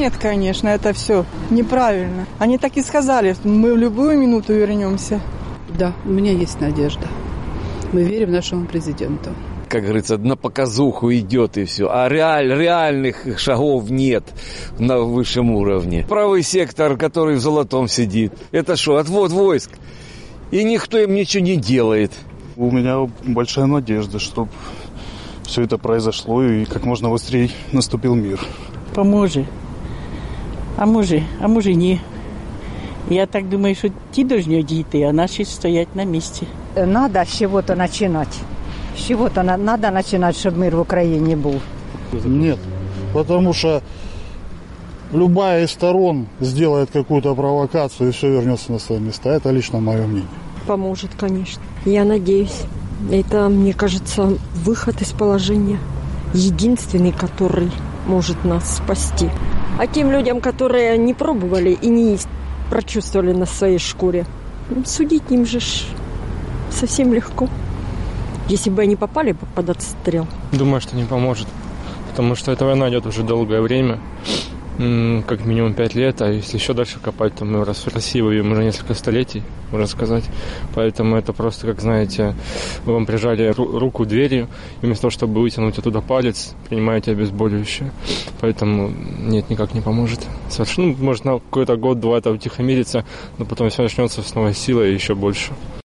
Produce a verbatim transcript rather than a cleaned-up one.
Нет, конечно, это все неправильно. Они так и сказали, мы в любую минуту вернемся. Да, у меня есть надежда. Мы верим нашему президенту. Как говорится, на показуху идет и все. А реаль, реальных шагов нет на высшем уровне. Правый сектор, который в золотом сидит, это что, отвод войск? И никто им ничего не делает. У меня большая надежда, чтобы все это произошло и как можно быстрее наступил мир. Поможе. А може, а може ні. Я так думаю, що ті повинні дійти, а наші стоять на місці. Надо с чего-то начинать. С чего-то надо начинать, чтобы мир в Украине был. Нет, потому что любая из сторон сделает какую-то провокацию и все вернется на свои места. Это лично мое мнение. Поможет, конечно. Я надеюсь. Это, мне кажется, выход из положения. Единственный, который может нас спасти. А тем людям, которые не пробовали и не прочувствовали на своей шкуре, судить им же совсем легко. Если бы они попали бы под отстрел. Думаю, что не поможет. Потому что эта война идет уже долгое время. Как минимум пять лет. А если еще дальше копать, то мы в России воюем уже несколько столетий, можно сказать. Поэтому это просто, как знаете, вы вам прижали руку дверью, и вместо того, чтобы вытянуть оттуда палец, принимаете обезболивающее. Поэтому нет, никак не поможет. Совершенно, ну, может, на какой-то год-два это утихомирится, но потом все начнется с новой силой и еще больше.